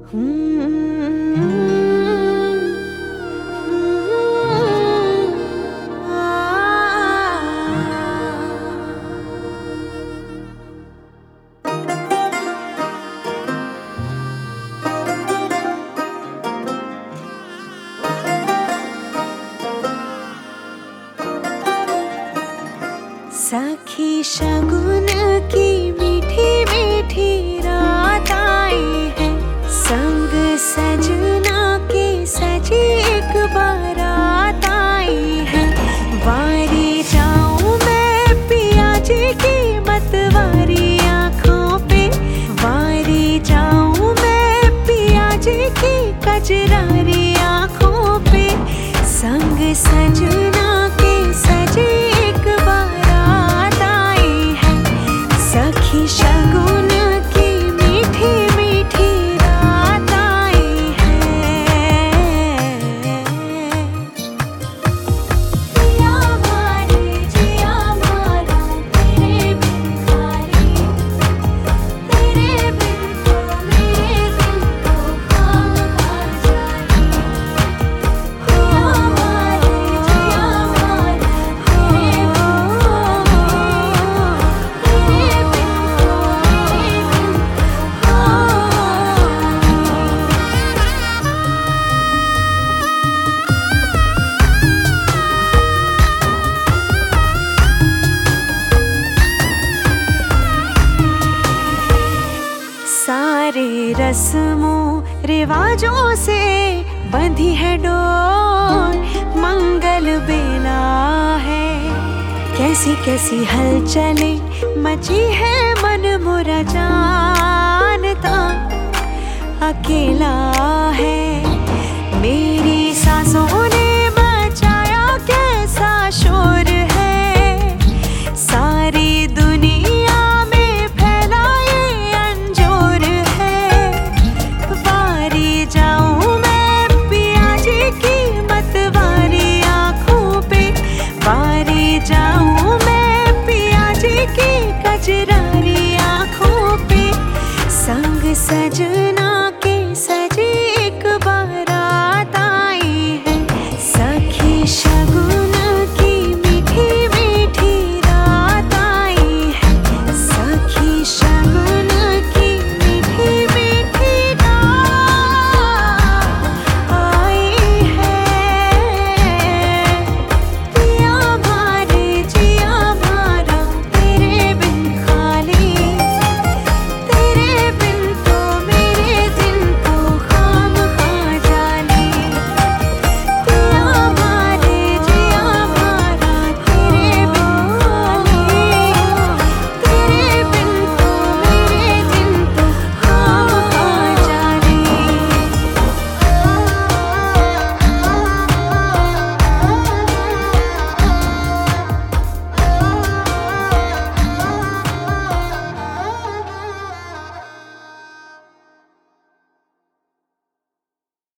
सखी शगुन की मीठी मीठी रात आई है, संग सजना के सजी एक बारात आई है। वारी जाऊं मैं पिया जी की मतवारी आँखों पे, वारी जाऊं मैं पिया जी की कजरारी आँखों पे, संग सजना के सजी एक बारात आई है। सखी शगुन की मीठी मीठी रात आई है। पिया मारे जिया मारा तेरे बिन खारी, तेरे बिन तो मेरे दिल को काम आ जाए। पिया मारे जिया मारा तेरे बिन सारे रस्मों रिवाजों से बंधी है डोर, मंगल बेला है। कैसी कैसी हलचलें मची है, मन मोरा जानता अकेला है। मेरी सांसों ने मचाया कैसा शोर है, सारी दुनिया में फैला ये अंजोर है। वारी जाऊं मैं पिया जी की मतवारी आँखों पे, वारी जाऊं मैं पिया जी की कजरारी आँखों पे, संग सजना